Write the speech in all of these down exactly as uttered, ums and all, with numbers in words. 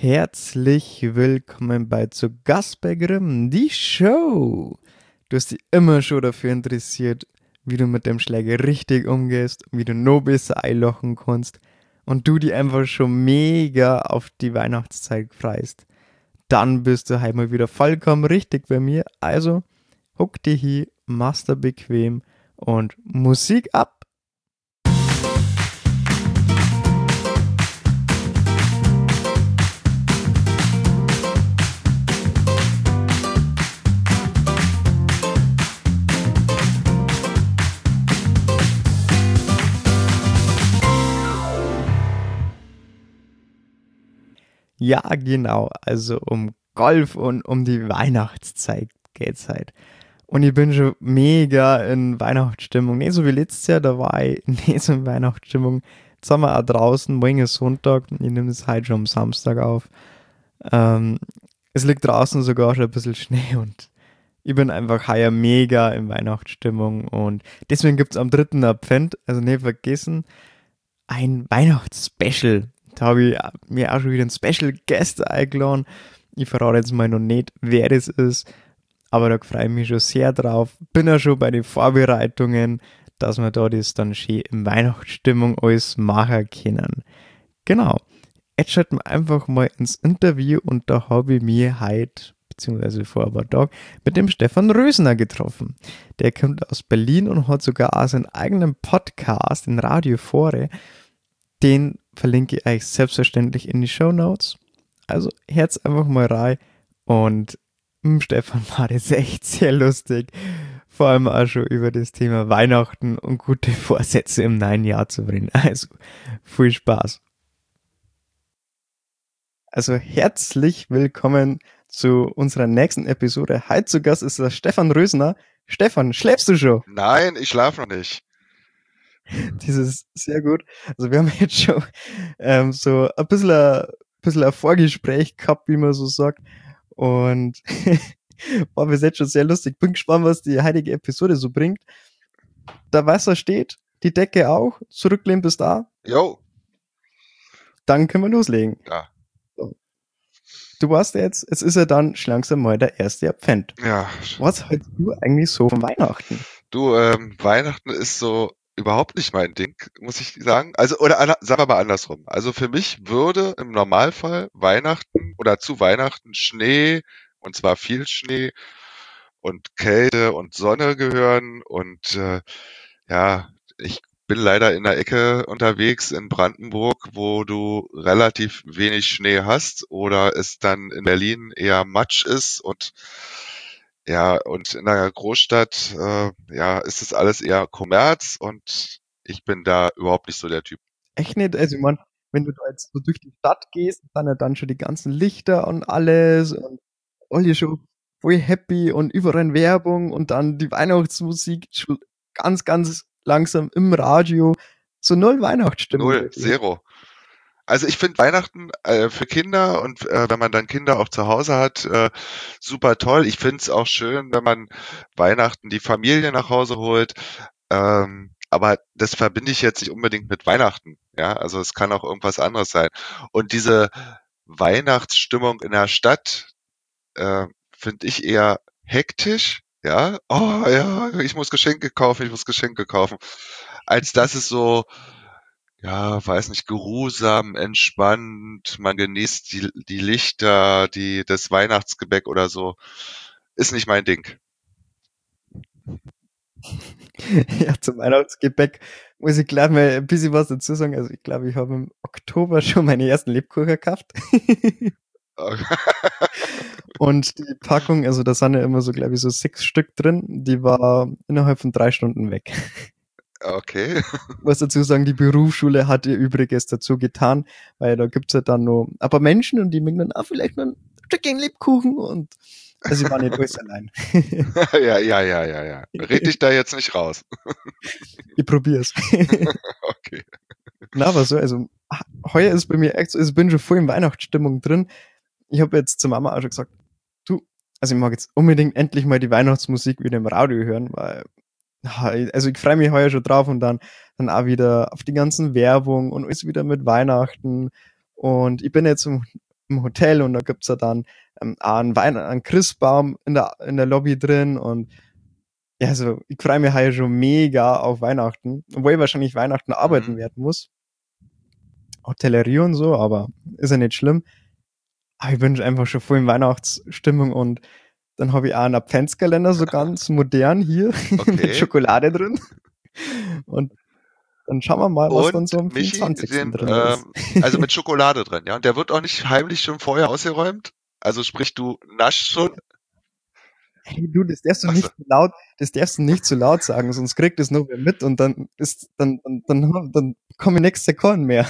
Herzlich willkommen bei Zu Gast bei Grimm, die Show. Du hast dich immer schon dafür interessiert, wie du mit dem Schläger richtig umgehst und wie du noch besser einlochen kannst und du die einfach schon mega auf die Weihnachtszeit freust. Dann bist du halt mal wieder vollkommen richtig bei mir. Also, huck dich hier, mach's dir bequem und Musik ab. Ja, genau. Also um Golf und um die Weihnachtszeit geht's halt. Und ich bin schon mega in Weihnachtsstimmung. Nicht so wie letztes Jahr, da war ich nicht so in Weihnachtsstimmung. Jetzt sind wir auch draußen, morgen ist Sonntag. Ich nehme das heute schon am Samstag auf. Ähm, es liegt draußen sogar schon ein bisschen Schnee und ich bin einfach heuer mega in Weihnachtsstimmung. Und deswegen gibt es am dritten Advent, also nicht vergessen, ein Weihnachtsspecial. Da habe ich mir auch schon wieder einen Special Guest eingeladen. Ich verrate jetzt mal noch nicht, wer das ist, aber da freue ich mich schon sehr drauf. Bin ja schon bei den Vorbereitungen, dass wir da das dann schön in Weihnachtsstimmung alles machen können. Genau. Jetzt schalten wir einfach mal ins Interview und da habe ich mich heute, beziehungsweise vor ein paar Tagen, mit dem Stefan Rösner getroffen. Der kommt aus Berlin und hat sogar auch seinen eigenen Podcast in Radio Fore. Den verlinke ich euch selbstverständlich in die Shownotes. Also herz einfach mal rein und mh, Stefan war das echt sehr lustig. Vor allem auch schon über das Thema Weihnachten und gute Vorsätze im neuen Jahr zu bringen. Also viel Spaß. Also herzlich willkommen zu unserer nächsten Episode. Heute zu Gast ist der Stefan Rösner. Stefan, schläfst du schon? Nein, ich schlafe noch nicht. Das ist sehr gut. Also wir haben jetzt schon ähm, so ein bisschen, ein bisschen ein Vorgespräch gehabt, wie man so sagt. Und war bis jetzt schon sehr lustig. Bin gespannt, was die heutige Episode so bringt. Der Wasser steht, die Decke auch. Zurücklehnen bis da. Jo. Dann können wir loslegen. Ja. Du weißt ja jetzt, es ist ja dann schon langsam mal der erste Advent. Ja. Was hältst du eigentlich so von Weihnachten? Du, ähm, Weihnachten ist so überhaupt nicht mein Ding, muss ich sagen. Also, oder an- sagen wir mal andersrum. Also für mich würde im Normalfall Weihnachten oder zu Weihnachten Schnee, und zwar viel Schnee und Kälte und Sonne gehören. Und äh, ja, ich bin leider in der Ecke unterwegs in Brandenburg, wo du relativ wenig Schnee hast oder es dann in Berlin eher Matsch ist und ja, und in einer Großstadt, äh, ja, ist es alles eher Kommerz und ich bin da überhaupt nicht so der Typ. Echt nicht? Also ich meine, wenn du da jetzt so durch die Stadt gehst, dann ja dann schon die ganzen Lichter und alles und alle schon voll happy und überall Werbung und dann die Weihnachtsmusik schon ganz, ganz langsam im Radio. So null Weihnachtsstimmung. Null, Wirklich. zero. Also ich finde Weihnachten äh, für Kinder und äh, wenn man dann Kinder auch zu Hause hat, äh, super toll. Ich finde es auch schön, wenn man Weihnachten die Familie nach Hause holt. Ähm, aber das verbinde ich jetzt nicht unbedingt mit Weihnachten. Ja, also es kann auch irgendwas anderes sein. Und diese Weihnachtsstimmung in der Stadt äh, finde ich eher hektisch. Ja, oh ja, ich muss Geschenke kaufen, ich muss Geschenke kaufen. Als dass es so, ja, weiß nicht, geruhsam, entspannt, man genießt die, die Lichter, die, das Weihnachtsgebäck oder so. Ist nicht mein Ding. Ja, zum Weihnachtsgebäck muss ich gleich mal ein bisschen was dazu sagen. Also ich glaube, ich habe im Oktober schon meine ersten Lebkuchen gekauft. Und die Packung, also da sind ja immer so, glaube ich, so sechs Stück drin, die war innerhalb von drei Stunden weg. Okay. Ich muss dazu sagen, die Berufsschule hat ihr Übriges dazu getan, weil da gibt's ja dann noch ein paar Menschen und die mögen dann, ah, vielleicht mal ein Stückchen Lebkuchen und also ich war nicht alles allein. ja, ja, ja, ja, ja. Red dich da jetzt nicht raus. Ich probier's. Okay. Na, aber so, also heuer ist bei mir echt so, also ich bin schon voll in Weihnachtsstimmung drin. Ich habe jetzt zur Mama auch schon gesagt, du, also ich mag jetzt unbedingt endlich mal die Weihnachtsmusik wieder im Radio hören, weil also ich freue mich heuer schon drauf und dann, dann auch wieder auf die ganzen Werbung und alles wieder mit Weihnachten. Und ich bin jetzt im Hotel und da gibt's ja dann ähm, auch einen, Wein einen Christbaum in der, in der Lobby drin und ja, also ich freue mich halt schon mega auf Weihnachten, obwohl ich wahrscheinlich Weihnachten arbeiten Mhm. werden muss. Hotellerie und so, aber ist ja nicht schlimm. Aber ich bin einfach schon voll in Weihnachtsstimmung und dann habe ich auch einen Adventskalender, so ganz modern hier, mit Okay. Schokolade drin. Und dann schauen wir mal, was dann Und so am Michi, vierundzwanzigsten den, drin ist. ähm, also mit Schokolade drin, ja? Und der wird auch nicht heimlich schon vorher ausgeräumt? Also sprich, du naschst schon? Hey, du, das darfst du Ach so. nicht zu laut, das darfst du nicht zu laut sagen, sonst kriegt es nur wer mit und dann ist, dann, dann, dann, dann komme ich nächste Sekunden mehr.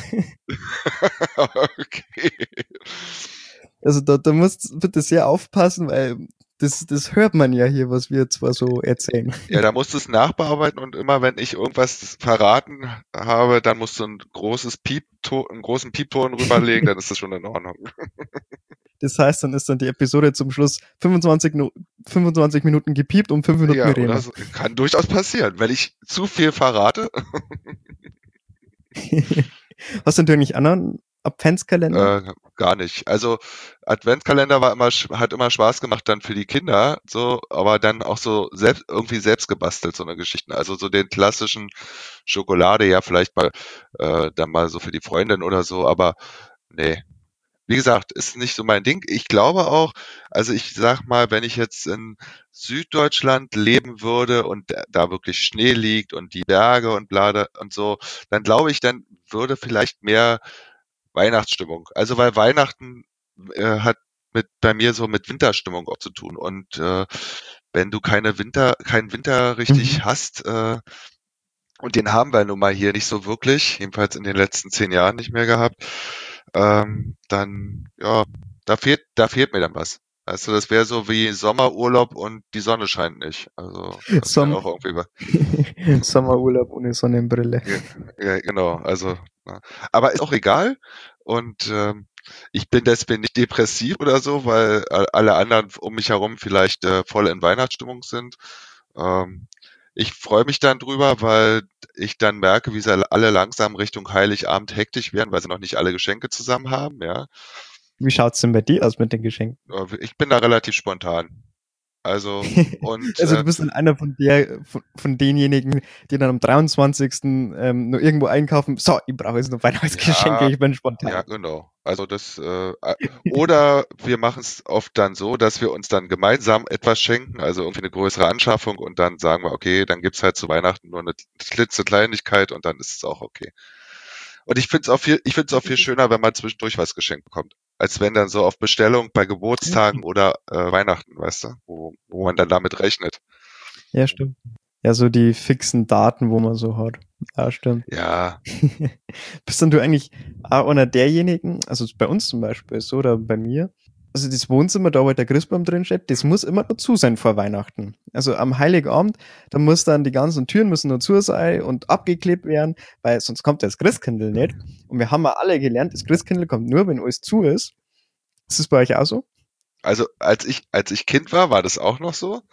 Okay. Also da, da musst du bitte sehr aufpassen, weil das, das hört man ja hier, was wir zwar so erzählen. Ja, da musst du es nachbearbeiten und immer wenn ich irgendwas verraten habe, dann musst du ein großes Piepton, einen großen Piepton rüberlegen, dann ist das schon in Ordnung. Das heißt, dann ist dann die Episode zum Schluss fünfundzwanzig, Nu- fünfundzwanzig Minuten gepiept und fünf Minuten Ja, reden oder wir. so. Kann durchaus passieren. Wenn ich zu viel verrate, Hast du natürlich anderen Adventskalender? äh, gar nicht. Also Adventskalender war immer, sch- hat immer Spaß gemacht dann für die Kinder, so, aber dann auch so selbst, irgendwie selbst gebastelt, so eine Geschichten. Also so den klassischen Schokolade, ja, vielleicht mal, äh, dann mal so für die Freundin oder so, aber nee. Wie gesagt, ist nicht so mein Ding. Ich glaube auch, also ich sag mal, wenn ich jetzt in Süddeutschland leben würde und da da wirklich Schnee liegt und die Berge und bla und so, dann glaube ich, dann würde vielleicht mehr Weihnachtsstimmung. Also weil Weihnachten äh, hat mit bei mir so mit Winterstimmung auch zu tun. Und äh, wenn du keine Winter, keinen Winter Mhm. richtig hast, äh, und den haben wir nun mal hier nicht so wirklich, jedenfalls in den letzten zehn Jahren nicht mehr gehabt, ähm, dann, ja, da fehlt, da fehlt mir dann was. Weißt du, das wäre so wie Sommerurlaub und die Sonne scheint nicht. Also, das wäre Som auch irgendwie was. Sommerurlaub ohne Sonnenbrille. Ja, ja, genau, also, ja. Aber ist auch egal. Und ähm, ich bin deswegen nicht depressiv oder so, weil a- alle anderen um mich herum vielleicht äh, voll in Weihnachtsstimmung sind. Ähm, ich freue mich dann drüber, weil ich dann merke, wie sie alle langsam Richtung Heiligabend hektisch werden, weil sie noch nicht alle Geschenke zusammen haben, ja. Wie schaut's denn bei dir aus mit den Geschenken? Äh, Ich bin da relativ spontan. Also, und Also äh, du bist dann einer von der, von, von denjenigen, die dann am dreiundzwanzigsten Ähm, nur irgendwo einkaufen. So, ich brauche jetzt noch Weihnachtsgeschenke, ja, ich bin ja, spontan. genau. Also das, äh, a- oder wir machen es oft dann so, dass wir uns dann gemeinsam etwas schenken, also irgendwie eine größere Anschaffung und dann sagen wir, okay, dann gibt's halt zu Weihnachten nur eine klitzekleinigkeit und dann ist es auch okay. Und ich finde es auch viel, ich finde es auch Ja, viel das ist, schöner, wenn man zwischendurch was geschenkt bekommt, als wenn dann so auf Bestellung bei ja, Geburtstagen stimmt. oder äh, Weihnachten, weißt du, wo, wo man dann damit rechnet. Ja, stimmt. Ja, so die fixen Daten, wo man so hat. Ja, stimmt. Ja, Bist dann du eigentlich auch einer derjenigen, also bei uns zum Beispiel so oder bei mir, also das Wohnzimmer, da wo halt der Christbaum drin steht, das hm, muss immer dazu sein vor Weihnachten. Also am Heiligabend, da muss dann die ganzen Türen müssen dazu sein und abgeklebt werden, weil sonst kommt das Christkindl nicht. Und wir haben ja alle gelernt, das Christkindl kommt nur, wenn alles zu ist. Ist das bei euch auch so? also als ich, als ich Kind war, war das auch noch so.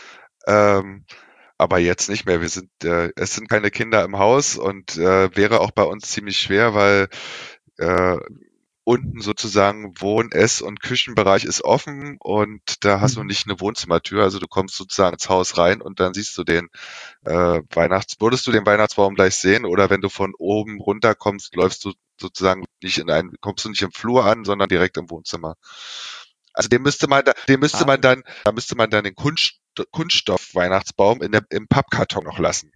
Ähm, aber jetzt nicht mehr. Wir sind, äh, es sind keine Kinder im Haus und äh, wäre auch bei uns ziemlich schwer, weil äh, unten sozusagen Wohn-, Ess- und Küchenbereich ist offen und da hast du Mhm. nicht eine Wohnzimmertür. Also du kommst sozusagen ins Haus rein und dann siehst du den äh, Weihnachts, würdest du den Weihnachtsbaum gleich sehen oder wenn du von oben runterkommst, läufst du sozusagen nicht in einen, kommst du nicht im Flur an, sondern direkt im Wohnzimmer. Also den müsste man da, den müsste Ah. man dann, da müsste man dann den Kunst, Kunststoff-Weihnachtsbaum in der, im Pappkarton noch lassen.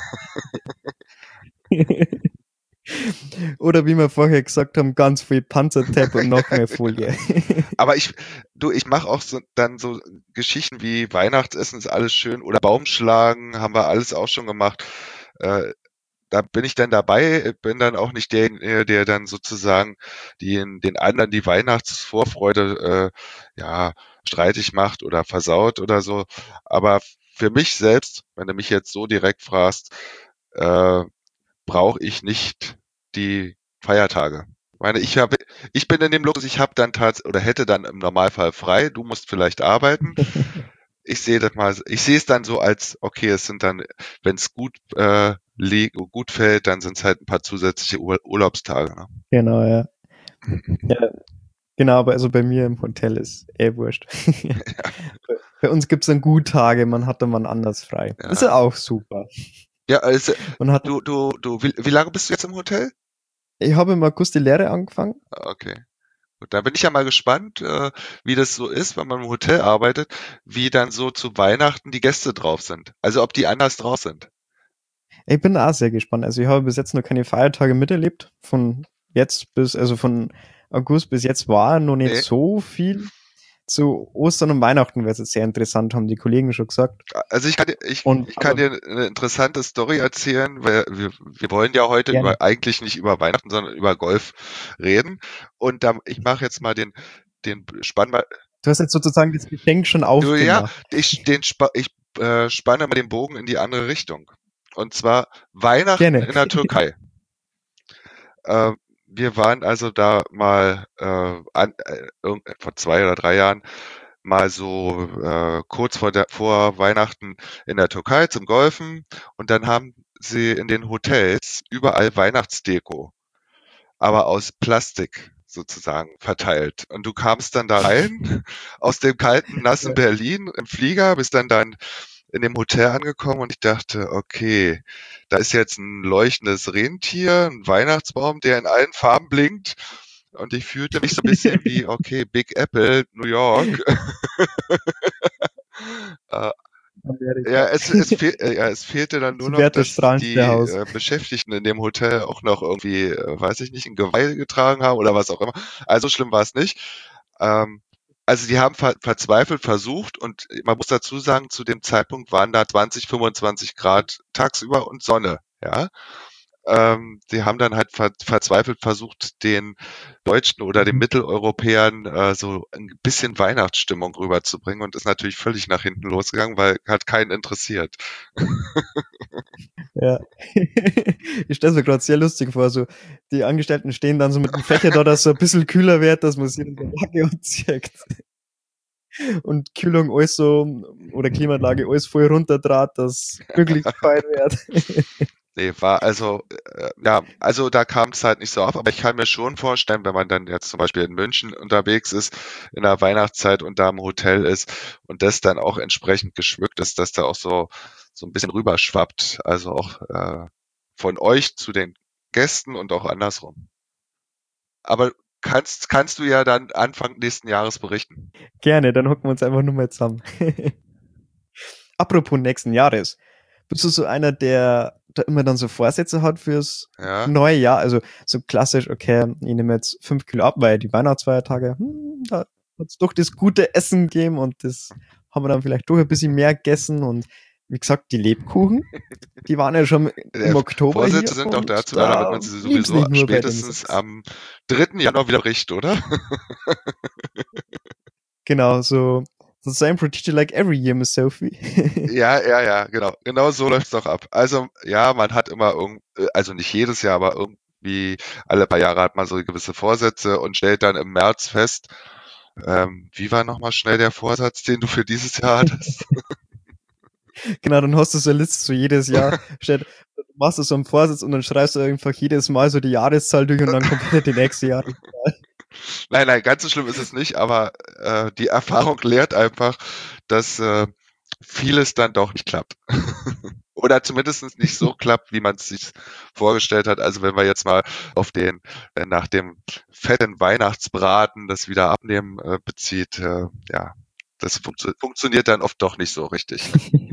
Oder wie wir vorher gesagt haben, ganz viel Panzertape und noch mehr Folie. Aber ich, du, ich mache auch so, dann so Geschichten wie Weihnachtsessen ist alles schön oder Baumschlagen haben wir alles auch schon gemacht. Äh, Da bin ich dann dabei, bin dann auch nicht der, äh, der dann sozusagen den, den anderen die Weihnachtsvorfreude äh, ja streitig macht oder versaut oder so. Aber für mich selbst, wenn du mich jetzt so direkt fragst, äh, brauche ich nicht die Feiertage. Ich meine, ich habe, ich bin in dem Luxus, ich habe dann tats oder hätte dann im Normalfall frei. Du musst vielleicht arbeiten. Ich sehe das mal, ich sehe es dann so als, okay, es sind dann, wenn es gut äh, liegt, gut fällt, dann sind es halt ein paar zusätzliche Ur Urlaubstage. Ne? Genau, ja. Ja, Genau, aber also bei mir im Hotel ist eh wurscht. Bei, bei uns gibt es dann Guttage, man hat dann wann anders frei. Ja, Ist ja auch super. ja also, Man hat, du, du, du, wie, wie lange bist du jetzt im Hotel? ich habe im August die Lehre angefangen. Ah, okay. Gut, da bin ich ja mal gespannt, äh, wie das so ist, wenn man im Hotel arbeitet, wie dann so zu Weihnachten die Gäste drauf sind. Also ob die anders drauf sind. Ich bin auch sehr gespannt. Also ich habe bis jetzt noch keine Feiertage miterlebt. Von jetzt bis, also von August bis jetzt war noch nicht Nee. so viel. Zu Ostern und Weihnachten wäre es jetzt sehr interessant, haben die Kollegen schon gesagt. Also ich kann dir, ich, Und ich kann aber dir eine interessante Story erzählen, weil wir, wir wollen ja heute gerne. über eigentlich nicht über Weihnachten, sondern über Golf reden. Und da, ich mache jetzt mal den, den Spann mal. Du hast jetzt sozusagen das Geschenk schon Du, ja, aufgemacht. ich, den, Spa- ich äh, spanne mal den Bogen in die andere Richtung. Und zwar Weihnachten Gerne. in der Türkei. Äh, wir waren also da mal äh, an, äh, irgend- vor zwei oder drei Jahren mal so äh, kurz vor, der, vor Weihnachten in der Türkei zum Golfen und dann haben sie in den Hotels überall Weihnachtsdeko, aber aus Plastik sozusagen verteilt. Und du kamst dann da rein aus dem kalten, nassen Ja. Berlin im Flieger, bist dann dann in dem Hotel angekommen und ich dachte, okay, da ist jetzt ein leuchtendes Rentier, ein Weihnachtsbaum, der in allen Farben blinkt. Und ich fühlte mich so ein bisschen wie, okay, Big Apple, New York. Äh, ja, Amerika. es, es, fehl, äh, ja, es fehlte dann nur Das noch, wäre das dass strahlendste die Haus. äh, Beschäftigten in dem Hotel auch noch irgendwie, äh, weiß ich nicht, ein Geweih getragen haben oder was auch immer. Also schlimm war es nicht. Ähm, also die haben ver verzweifelt versucht und man muss dazu sagen, zu dem Zeitpunkt waren da zwanzig, fünfundzwanzig Grad tagsüber und Sonne, ja. Ähm, die haben dann halt ver verzweifelt versucht, den Deutschen oder den Mhm. Mitteleuropäern äh, so ein bisschen Weihnachtsstimmung rüberzubringen und ist natürlich völlig nach hinten losgegangen, weil hat keinen interessiert. Ja. Ich stelle mir gerade sehr lustig vor, so die Angestellten stehen dann so mit dem Fächer da, dass es so ein bisschen kühler wird, dass man sich in der Jacke anzieht. Und Kühlung alles so, oder Klimaanlage alles voll runterdraht, dass möglichst kalt wird. Nee, war also, äh, ja, also da kam es halt nicht so auf, aber ich kann mir schon vorstellen, wenn man dann jetzt zum Beispiel in München unterwegs ist, in der Weihnachtszeit und da im Hotel ist und das dann auch entsprechend geschmückt ist, dass da auch so, so ein bisschen rüberschwappt. Also auch äh, von euch zu den Gästen und auch andersrum. Aber kannst, kannst du ja dann Anfang nächsten Jahres berichten. Gerne, dann hocken wir uns einfach nur mal zusammen. Apropos nächsten Jahres. Bist du so einer, der da immer dann so Vorsätze hat fürs Ja. neue Jahr? Also so klassisch, okay, ich nehme jetzt fünf Kilo ab, weil die Weihnachtsfeiertage, hm, da hat es doch das gute Essen gegeben und das haben wir dann vielleicht doch ein bisschen mehr gegessen und wie gesagt, die Lebkuchen, die waren ja schon im Der Oktober Vorsätze hier sind doch und dazu da, damit da man sie blieb's sowieso nicht nur bei den spätestens sechs. am dritten Januar wieder bricht, oder? Genau, so the same procedure like every year, Miss Sophie. Ja, ja, ja, genau. Genau so läuft's doch ab. Also, ja, man hat immer irgend, äh, also nicht jedes Jahr, aber irgendwie alle paar Jahre hat man so gewisse Vorsätze und stellt dann im März fest, ähm, wie war nochmal schnell der Vorsatz, den du für dieses Jahr hattest? Genau, dann hast du so eine Liste so jedes Jahr, steht, du machst du so einen Vorsatz und dann schreibst du einfach jedes Mal so die Jahreszahl durch und dann kommt wieder die nächste Jahreszahl. Nein, nein, ganz so schlimm ist es nicht, aber äh, die Erfahrung lehrt einfach, dass äh, vieles dann doch nicht klappt. Oder zumindest nicht so klappt, wie man es sich vorgestellt hat. Also wenn wir jetzt mal auf den äh, nach dem fetten Weihnachtsbraten das wieder abnehmen äh, bezieht, äh, ja, das funktio funktioniert dann oft doch nicht so richtig.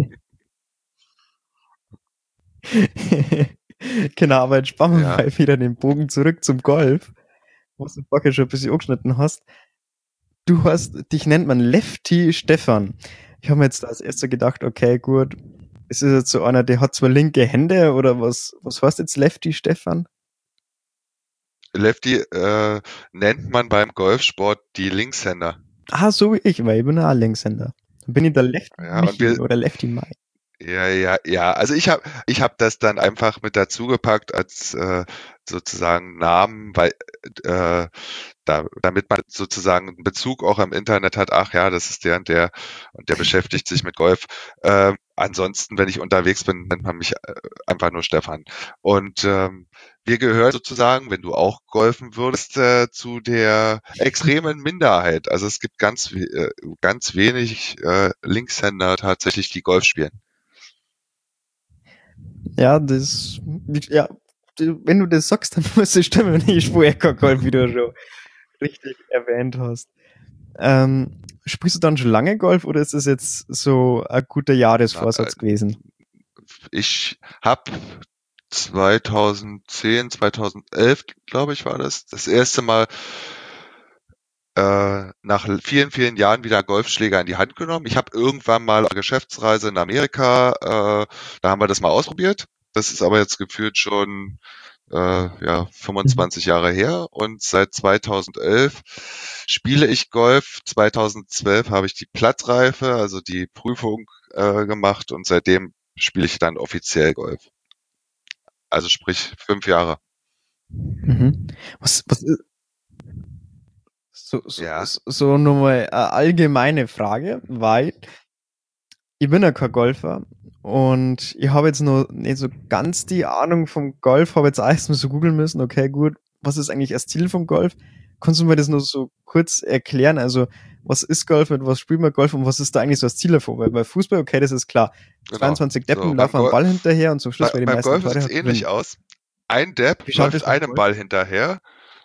Genau, aber jetzt spannen wir Ja. mal wieder den Bogen zurück zum Golf, was du vorher schon ein bisschen angeschnitten hast. Du hast, dich nennt man Lefty Stefan. Ich habe mir jetzt als erster gedacht, okay, gut, ist es jetzt so einer, der hat zwar linke Hände oder was, was heißt jetzt Lefty Stefan? Lefty äh, nennt man beim Golfsport die Linkshänder. Ah, so wie ich, weil ich bin auch Linkshänder. Dann bin ich der Lefty Ja, und Michi wir, oder Lefty Mike. ja, ja, ja. Also ich habe ich hab das dann einfach mit dazugepackt als äh, sozusagen Namen, weil äh, da, damit man sozusagen einen Bezug auch am Internet hat, ach ja, das ist der und der und der beschäftigt sich mit Golf. Ähm, ansonsten, wenn ich unterwegs bin, nennt man mich äh, einfach nur Stefan. Und ähm, wir gehören sozusagen, wenn du auch golfen würdest, äh, zu der extremen Minderheit. Also es gibt ganz, we- äh, ganz wenig äh, Linkshänder tatsächlich, die Golf spielen. Ja, das, ja, wenn du das sagst, dann muss es stimmen. Ich vorher kein Golf, wie du schon richtig erwähnt hast. Ähm, spielst du dann schon lange Golf oder ist das jetzt so ein guter Na, äh, Jahresvorsatz gewesen? ich habe zweitausendzehn, zweitausendelf, glaube ich, war das, das erste Mal äh, nach vielen, vielen Jahren wieder einen Golfschläger in die Hand genommen. Ich habe irgendwann mal eine Geschäftsreise in Amerika, äh, da haben wir das mal ausprobiert. Das ist aber jetzt gefühlt schon äh, ja, Mhm. fünfundzwanzig Jahre her und seit zweitausendelf spiele ich Golf. zweitausendzwölf habe ich die Plattreife, also die Prüfung äh, gemacht und seitdem spiele ich dann offiziell Golf. Also sprich fünf Jahre. Mhm. Was, was ist, so, so, Ja, so nochmal eine allgemeine Frage, weil ich bin ja kein Golfer und ich habe jetzt noch nicht so ganz die Ahnung vom Golf, habe jetzt erst mal so googeln müssen, okay, gut, was ist eigentlich das Ziel vom Golf? Kannst du mir das nur so kurz erklären? Also, was ist Golf, mit was spielt man Golf und was ist da eigentlich so das Ziel davon? Weil bei Fußball, okay, das ist klar. genau. zweiundzwanzig So, Deppen beim laufen am Golf, Ball hinterher und zum bei, Schluss, wer die beim meisten Golf Tore sieht es hat, ähnlich gewinnt. aus. Ein Depp Wie schaut das läuft beim einem Golf? Ball hinterher.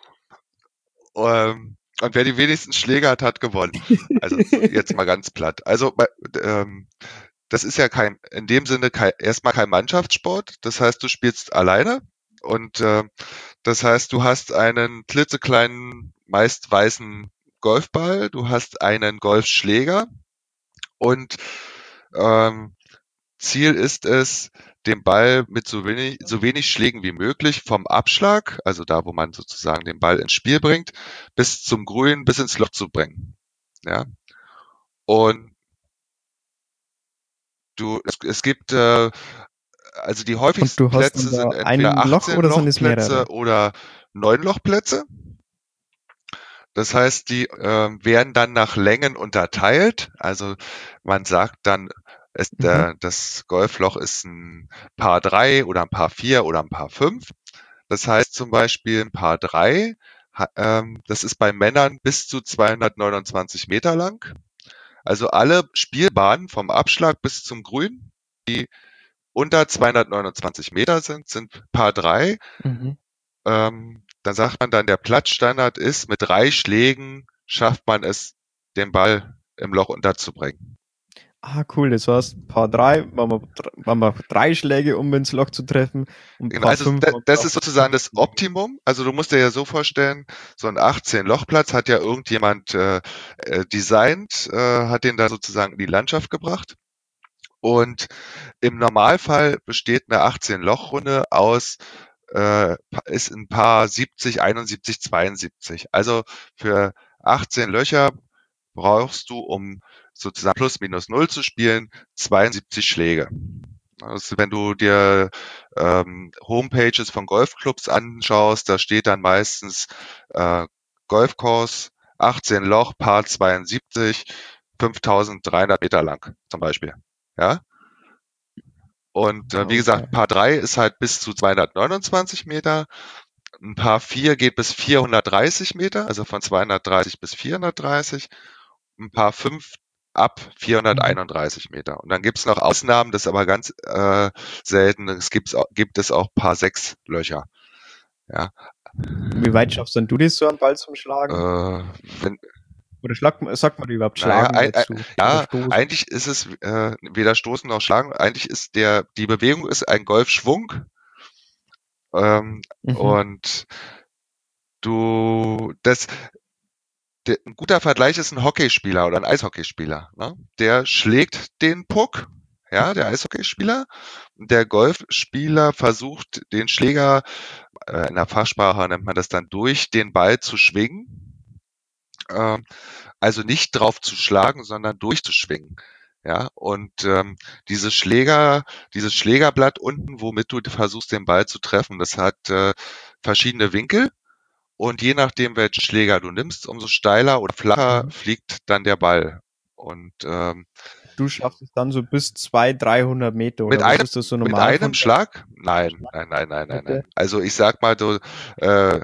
Ähm, und wer die wenigsten Schläge hat, hat gewonnen. Also so jetzt mal ganz platt. Also bei, ähm, das ist ja kein, in dem Sinne kein, erstmal kein Mannschaftssport. Das heißt, du spielst alleine und äh, das heißt, du hast einen klitzekleinen, meist weißen Golfball, du hast einen Golfschläger und ähm, Ziel ist es, den Ball mit so wenig, so wenig Schlägen wie möglich vom Abschlag, also da, wo man sozusagen den Ball ins Spiel bringt, bis zum Grün, bis ins Loch zu bringen. Ja. Und du, es, es gibt, äh, also die Und häufigsten du hast dann Plätze da sind entweder ein Loch achtzehn oder sind es Lochplätze mehrere? oder neun Lochplätze. Das heißt, die äh, werden dann nach Längen unterteilt. Also man sagt dann, es, Mhm. äh, das Golfloch ist ein Paar drei oder ein Paar vier oder ein Paar fünf. Das heißt zum Beispiel ein Paar drei, ha- ähm, das ist bei Männern bis zu zweihundertneunundzwanzig Meter lang. Also alle Spielbahnen vom Abschlag bis zum Grün, die unter zweihundertneunundzwanzig Meter sind, sind Paar drei. Mhm. Ähm, dann sagt man dann, der Platzstandard ist, mit drei Schlägen schafft man es, den Ball im Loch unterzubringen. Ah, cool. Das heißt, Paar drei, machen wir, dr- machen wir drei Schläge, um ins Loch zu treffen, und Genau, Paar also fünf da- man das ist braucht sozusagen fünf das Schläge. Optimum. Also du musst dir ja so vorstellen, so ein achtzehn-Loch-Platz hat ja irgendjemand äh, äh, designt, äh, hat den da sozusagen in die Landschaft gebracht. Und im Normalfall besteht eine achtzehn-Loch-Runde aus, äh, ist ein Paar siebzig, einundsiebzig, zweiundsiebzig. Also für achtzehn Löcher brauchst du, um sozusagen plus minus null zu spielen, zweiundsiebzig Schläge. Also wenn du dir ähm, Homepages von Golfclubs anschaust, da steht dann meistens äh, Golfkurs, achtzehn Loch, Paar zweiundsiebzig, fünftausenddreihundert Meter lang zum Beispiel. Ja, und äh, Ah, wie okay. gesagt, Paar drei ist halt bis zu zweihundertneunundzwanzig Meter, ein Paar vier geht bis vierhundertdreißig Meter, also von zweihundertdreißig bis vierhundertdreißig, ein Paar fünf ab Mhm. vierhunderteinunddreißig Meter. Und dann gibt's noch Ausnahmen, das ist aber ganz äh, selten. Es gibt, gibt es auch Paar sechs Löcher. Ja, Wie weit schaffst denn du das, so einen Ball zum äh, Schlagen? wenn, Oder schlag, sagt man überhaupt naja, schlagen ein, ein, dazu? Oder ja, stoßen? eigentlich ist es äh, weder stoßen noch schlagen. Eigentlich ist der die Bewegung ist ein Golfschwung ähm, Mhm. und du das der, ein guter Vergleich ist ein Hockeyspieler oder ein Eishockeyspieler. Ne? Der schlägt den Puck, ja, der Eishockeyspieler. Der Golfspieler versucht, den Schläger, äh, in der Fachsprache nennt man das dann, durch den Ball zu schwingen. Ähm, also nicht drauf zu schlagen, sondern durchzuschwingen. Ja, und ähm, diese Schläger, dieses Schlägerblatt unten, womit du versuchst, den Ball zu treffen, das hat äh, verschiedene Winkel. Und je nachdem, welchen Schläger du nimmst, umso steiler oder flacher Mhm. fliegt dann der Ball. Und ähm, du schaffst es dann so bis zweihundert, dreihundert Meter, Mit oder was einem, ist das so mit normal einem von Schlag? Nein, nein, nein, nein, nein, Seite? nein. Also ich sag mal, du, äh,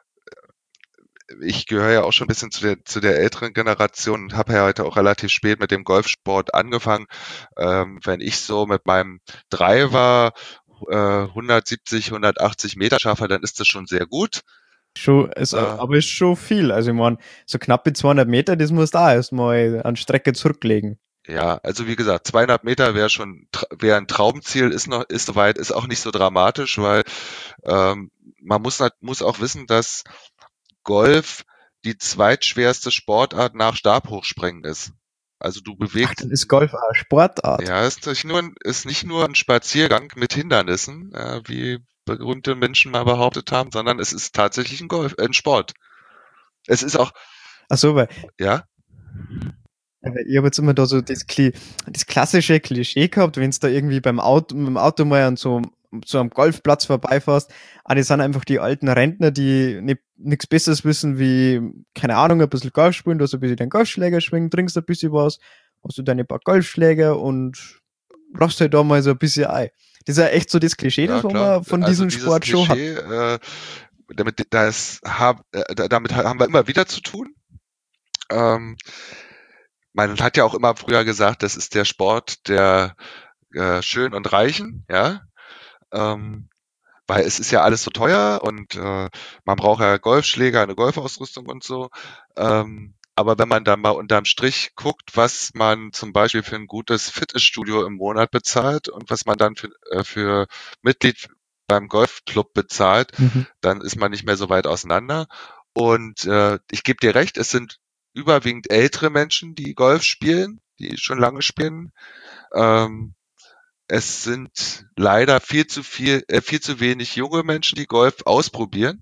ich gehöre ja auch schon ein bisschen zu der, zu der älteren Generation und habe ja heute auch relativ spät mit dem Golfsport angefangen. Ähm, wenn ich so mit meinem Driver äh, hundertsiebzig, hundertachtzig Meter schaffe, dann ist das schon sehr gut. Schon, ist, Äh, aber ist schon viel. Also ich meine, so knappe zweihundert Meter, das musst du auch erstmal an Strecke zurücklegen. ja, also wie gesagt, zweihundert Meter wäre schon wäre ein Traumziel, ist noch ist soweit, ist auch nicht so dramatisch, weil ähm, man muss halt, muss auch wissen, dass Golf die zweitschwerste Sportart nach Stabhochspringen ist. Also du Ach, bewegst, dann ist Golf auch eine Sportart. ja, ist nicht nur, ein- ist nicht nur ein Spaziergang mit Hindernissen, äh, wie berühmte Menschen mal behauptet haben, sondern es ist tatsächlich ein Golf, äh, ein Sport. Es ist auch, Ach so, weil ja, weil ich habe jetzt immer da so das, Kli das klassische Klischee gehabt, wenn du da irgendwie beim Auto, mit dem Auto mal an so, so einem Golfplatz vorbeifährst, ah, das sind einfach die alten Rentner, die nichts Besseres wissen wie, keine Ahnung, ein bisschen Golf spielen, du hast ein bisschen deinen Golfschläger schwingen, trinkst ein bisschen was, hast du deine paar Golfschläger und brauchst halt da mal so ein bisschen ein. Das ist ja echt so das Klischee, ja das was klar. man von Also diesem dieses Sport schon hat. Klischee, äh, damit, das, hab, äh, damit haben wir immer wieder zu tun. Ähm, man hat ja auch immer früher gesagt, das ist der Sport der äh, Schönen und Reichen, ja. Ähm, weil es ist ja alles so teuer und äh, man braucht ja Golfschläger, eine Golfausrüstung und so. Ähm, aber wenn man dann mal unterm Strich guckt, was man zum Beispiel für ein gutes Fitnessstudio im Monat bezahlt und was man dann für, äh, für Mitglied beim Golfclub bezahlt, Mhm. dann ist man nicht mehr so weit auseinander. Und äh, ich gebe dir recht, es sind überwiegend ältere Menschen, die Golf spielen, die schon lange spielen. Ähm, es sind leider viel zu viel, äh, viel zu wenig junge Menschen, die Golf ausprobieren,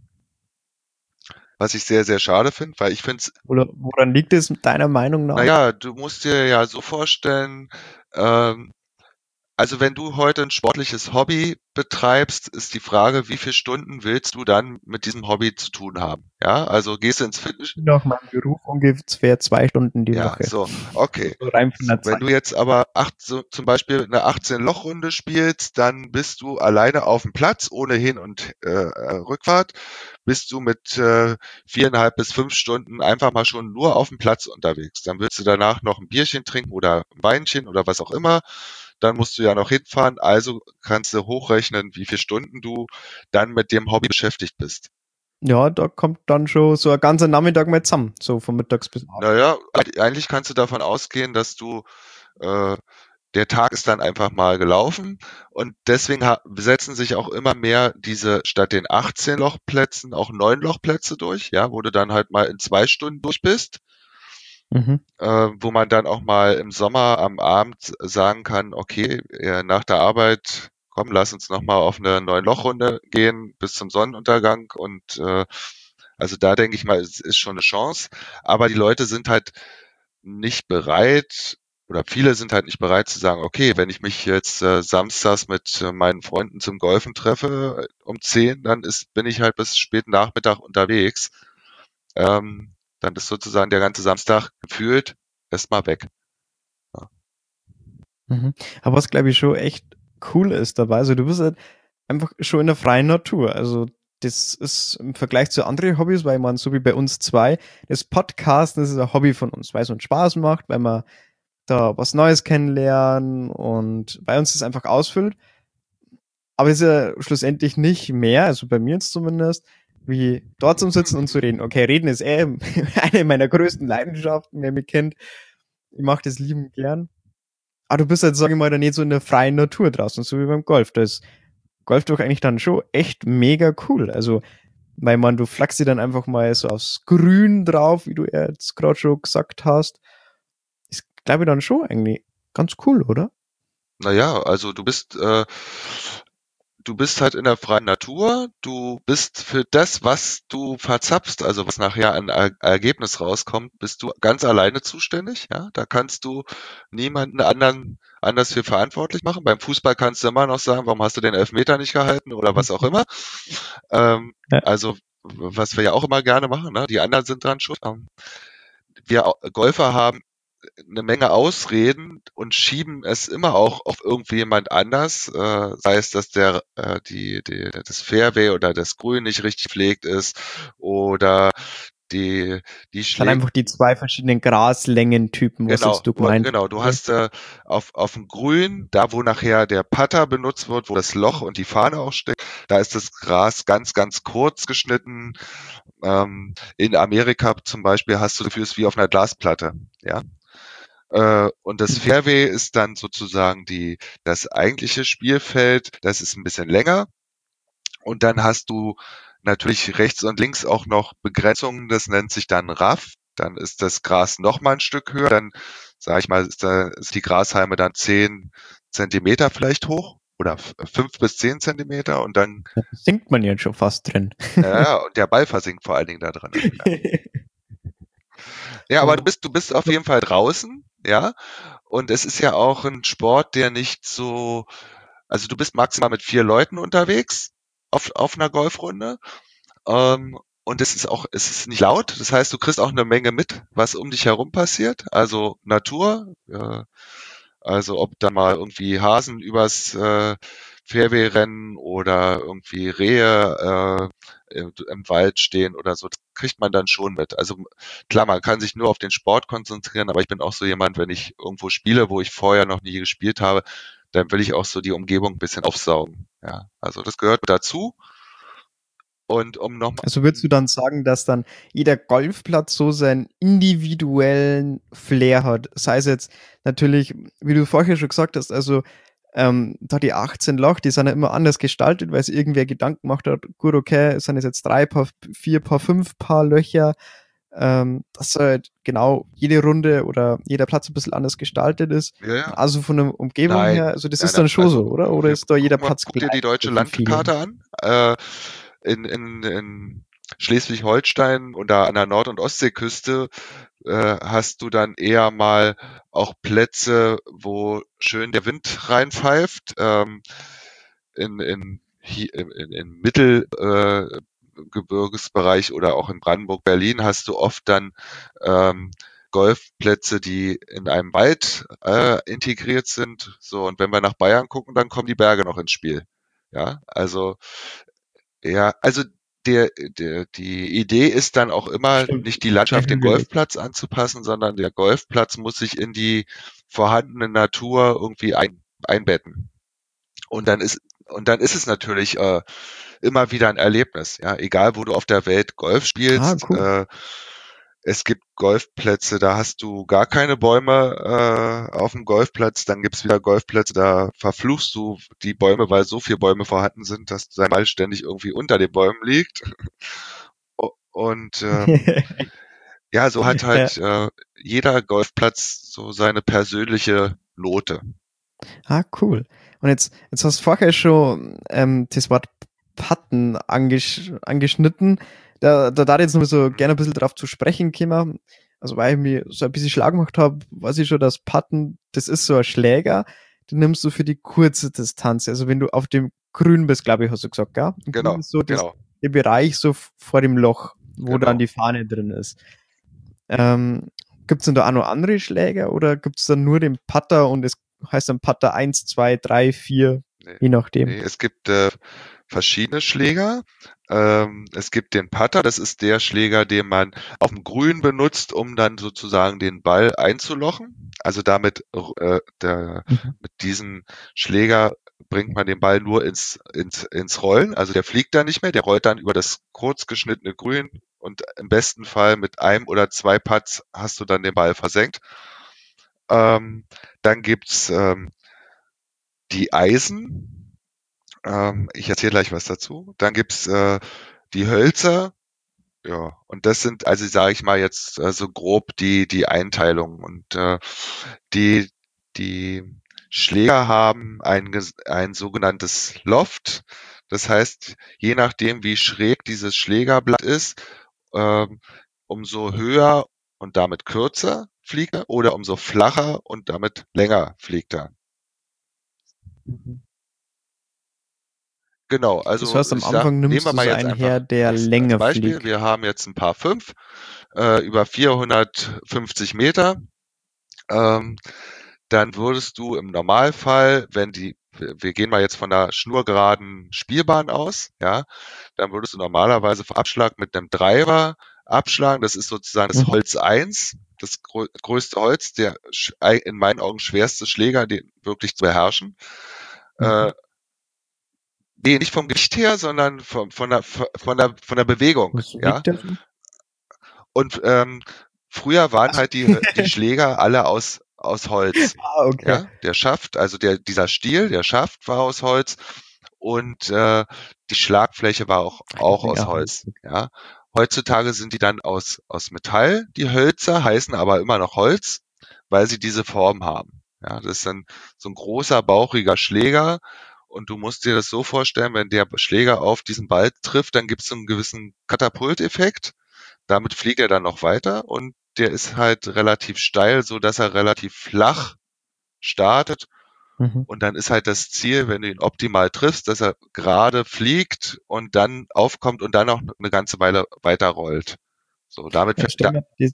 was ich sehr, sehr schade finde, weil ich finde es, Oder woran liegt es deiner Meinung nach? naja, du musst dir ja so vorstellen, ähm, also wenn du heute ein sportliches Hobby betreibst, ist die Frage, wie viele Stunden willst du dann mit diesem Hobby zu tun haben? Ja, also gehst du ins Fitness, Nach meinem Beruf ungefähr zwei Stunden die ja, Woche. so, So okay. rein von So, der wenn Zeit. du jetzt aber acht, so, zum Beispiel eine achtzehn-Loch-Runde spielst, dann bist du alleine auf dem Platz, ohne Hin- und äh, äh, Rückfahrt, bist du mit äh, viereinhalb bis fünf Stunden einfach mal schon nur auf dem Platz unterwegs. Dann willst du danach noch ein Bierchen trinken oder ein Weinchen oder was auch immer. Dann musst du ja noch hinfahren, also kannst du hochrechnen, wie viele Stunden du dann mit dem Hobby beschäftigt bist. Ja, da kommt dann schon so ein ganzer Nachmittag mal zusammen, so von mittags bis abends. Naja, eigentlich kannst du davon ausgehen, dass du äh, der Tag ist dann einfach mal gelaufen und deswegen ha- setzen sich auch immer mehr diese statt den achtzehn Lochplätzen auch neun Lochplätze durch, ja, wo du dann halt mal in zwei Stunden durch bist, Mhm. äh, wo man dann auch mal im Sommer am Abend sagen kann, okay, äh, nach der Arbeit, komm, lass uns noch mal auf eine neun Lochrunde gehen bis zum Sonnenuntergang und äh, also da denke ich mal, es ist schon eine Chance, aber die Leute sind halt nicht bereit oder viele sind halt nicht bereit zu sagen, okay, wenn ich mich jetzt äh, samstags mit äh, meinen Freunden zum Golfen treffe äh, um zehn, dann ist, bin ich halt bis späten Nachmittag unterwegs. Ähm, dann ist sozusagen der ganze Samstag gefühlt erstmal weg. Ja. Mhm. Aber was, glaube ich, schon echt cool ist dabei, also du bist halt einfach schon in der freien Natur. Also das ist im Vergleich zu anderen Hobbys, weil man so wie bei uns zwei, das Podcasten, das ist ein Hobby von uns, weil es uns Spaß macht, weil man da was Neues kennenlernen und bei uns das einfach ausfüllt. Aber es ist ja schlussendlich nicht mehr, also bei mir jetzt zumindest, wie dort zum Sitzen und zu reden. Okay, reden ist eh eine meiner größten Leidenschaften, wer mich kennt. Ich mache das lieben gern. Aber du bist halt, sag ich mal, dann nicht so in der freien Natur draußen, so wie beim Golf. Da ist Golf doch eigentlich dann schon echt mega cool. Also, weil man, du flachst dir dann einfach mal so aufs Grün drauf, wie du ja jetzt gerade schon gesagt hast. Ist, glaube ich, dann schon eigentlich ganz cool, oder? Naja, also du bist, äh, du bist halt in der freien Natur, du bist für das, was du verzapfst, also was nachher an Er Ergebnis rauskommt, bist du ganz alleine zuständig, ja. Da kannst du niemanden anderen anders für verantwortlich machen. Beim Fußball kannst du immer noch sagen, warum hast du den Elfmeter nicht gehalten oder was auch immer. Ähm, Ja. also was wir ja auch immer gerne machen, ne? Die anderen sind dran schuld. Ähm, wir Golfer haben eine Menge Ausreden und schieben es immer auch auf irgendwie jemand anders, äh, sei es, dass der äh, die, die das Fairway oder das Grün nicht richtig gepflegt ist oder die die Es sind Schläge. einfach die zwei verschiedenen Graslängentypen, was Genau, jetzt du du, gemeint genau. hast, Du oder? hast äh, auf auf dem Grün, da wo nachher der Putter benutzt wird, wo das Loch und die Fahne auch steckt, da ist das Gras ganz, ganz kurz geschnitten. Ähm, in Amerika zum Beispiel hast du das Gefühl, es ist wie auf einer Glasplatte, ja. Äh, und das Mhm. Fairway ist dann sozusagen die das eigentliche Spielfeld. Das ist ein bisschen länger. Und dann hast du natürlich rechts und links auch noch Begrenzungen. Das nennt sich dann Raff. Dann ist das Gras noch mal ein Stück höher. Dann, sage ich mal, ist, da, ist die Grashalme dann zehn Zentimeter vielleicht hoch oder f- fünf bis zehn Zentimeter. Und dann, Da sinkt man jetzt schon fast drin. ja, und der Ball versinkt vor allen Dingen da drin. Ja, ja, aber du Ja. bist, du bist auf jeden Fall draußen, ja. Und es ist ja auch ein Sport, der nicht so, also du bist maximal mit vier Leuten unterwegs auf, auf einer Golfrunde. Ähm, und es ist auch, es ist nicht laut. Das heißt, du kriegst auch eine Menge mit, was um dich herum passiert. Also Natur, äh, also ob da mal irgendwie Hasen übers äh, Fairway rennen oder irgendwie Rehe äh, im, im Wald stehen oder so, das kriegt man dann schon mit. Also klar, man kann sich nur auf den Sport konzentrieren, aber ich bin auch so jemand, wenn ich irgendwo spiele, wo ich vorher noch nie gespielt habe, dann will ich auch so die Umgebung ein bisschen aufsaugen. Ja, also das gehört dazu. Und um nochmal, Also würdest du dann sagen, dass dann jeder Golfplatz so seinen individuellen Flair hat? Sei es jetzt natürlich, wie du vorher schon gesagt hast, also ähm, da die achtzehn Loch, die sind ja immer anders gestaltet, weil sich irgendwer Gedanken gemacht hat, gut, okay, es sind jetzt drei Paar, vier Paar, fünf Paar Löcher, ähm, dass halt genau jede Runde oder jeder Platz ein bisschen anders gestaltet ist. ja, ja. Also von der Umgebung her, Nein, also das nein, ist nein. dann schon Also so, oder? Oder wir ist da jeder guck mal, Platz guck dir gleich, die deutsche so für viele? Landkarte an. Äh, in, in, in Schleswig-Holstein oder an der Nord- und Ostseeküste äh, hast du dann eher mal auch Plätze, wo schön der Wind reinpfeift. Ähm, in, in, hi- in, in, in Mittelgebirgesbereich äh, Gebirgesbereich oder auch in Brandenburg, Berlin hast du oft dann ähm, Golfplätze, die in einem Wald äh, integriert sind. So, und wenn wir nach Bayern gucken, dann kommen die Berge noch ins Spiel. Ja, also ja, also der, der, die Idee ist dann auch immer, Stimmt, nicht die sehr Landschaft dem hügelig. Golfplatz anzupassen, sondern der Golfplatz muss sich in die vorhandene Natur irgendwie ein, einbetten. Und dann ist und dann ist es natürlich äh, immer wieder ein Erlebnis, ja, egal wo du auf der Welt Golf Ah, spielst. cool. Äh, es gibt Golfplätze, da hast du gar keine Bäume äh, auf dem Golfplatz. Dann gibt's wieder Golfplätze, da verfluchst du die Bäume, weil so viele Bäume vorhanden sind, dass dein Ball ständig irgendwie unter den Bäumen liegt. O- Und ähm, ja, so hat Ja. halt äh, jeder Golfplatz so seine persönliche Note. Ah, cool. Und jetzt, jetzt hast du vorher schon ähm, das Wort Patten angesch angeschnitten. Da, da darf ich jetzt noch so Mhm. gerne ein bisschen drauf zu sprechen kommen. Also, weil ich mir so ein bisschen schlau gemacht habe, weiß ich schon, dass Patten, das ist so ein Schläger, den nimmst du für die kurze Distanz. Also, wenn du auf dem Grün bist, glaube ich, hast du gesagt, gell? Und Grün Genau, ist so das, genau, der Bereich so f- vor dem Loch, wo dann genau. die Fahne drin ist. Ähm, Gibt es denn da auch noch andere Schläger oder gibt es dann nur den Putter und es heißt dann Putter eins, zwei, drei, vier, Ne, je nachdem? ne, es gibt, äh, verschiedene Schläger. Ähm, es gibt den Putter, das ist der Schläger, den man aufm Grün benutzt, um dann sozusagen den Ball einzulochen. Also damit äh, der Mhm. mit diesem Schläger bringt man den Ball nur ins ins ins Rollen. Also der fliegt dann nicht mehr, der rollt dann über das kurz geschnittene Grün und im besten Fall mit einem oder zwei Putts hast du dann den Ball versenkt. Ähm, dann gibt's, ähm, die Eisen. Ähm, ich erzähle gleich was dazu. Dann gibt's äh, die Hölzer, ja, und das sind, also sage ich mal jetzt äh, so grob die die Einteilung. Und äh, die die Schläger haben ein ges- ein sogenanntes Loft. Das heißt, je nachdem, wie schräg dieses Schlägerblatt ist, ähm, umso höher und damit kürzer fliegt er oder umso flacher und damit länger fliegt er. Mhm. Genau, Das also heißt, am ich sag, Anfang nehmen nimmst wir du mal so jetzt einen her, einfach der als, als länger Beispiel. fliegt. Wir haben jetzt ein Paar fünf, äh, über vierhundertfünfzig Meter. ähm, dann würdest du im Normalfall, wenn die, wir gehen mal jetzt von der schnurgeraden Spielbahn aus, ja, dann würdest du normalerweise vor Abschlag mit einem Driver abschlagen. Das ist sozusagen das Mhm. Holz eins, das grö größte Holz, der in meinen Augen schwerste Schläger, den wirklich zu beherrschen. Mhm. Äh, nee, nicht vom Gewicht her, sondern von, von, der, von, der, von der Bewegung. Was Ja? wiegt der so? Und ähm, früher waren Achso. halt die, die Schläger alle aus, aus Holz. Ah, okay. Ja, der Schaft, also der, dieser Stiel, der Schaft war aus Holz und äh, die Schlagfläche war auch, Ach, auch deswegen aus auch Holz. Holz. Ja, heutzutage sind die dann aus, aus Metall, die Hölzer, heißen aber immer noch Holz, weil sie diese Form haben. Ja, das ist dann so ein großer, bauchiger Schläger und du musst dir das so vorstellen, wenn der Schläger auf diesen Ball trifft, dann gibt es so einen gewissen Katapulteffekt. Damit fliegt er dann noch weiter und der ist halt relativ steil, so dass er relativ flach startet Mhm. und dann ist halt das Ziel, wenn du ihn optimal triffst, dass er gerade fliegt und dann aufkommt und dann auch eine ganze Weile weiter rollt. So, damit, Ich stelle da, mir, das-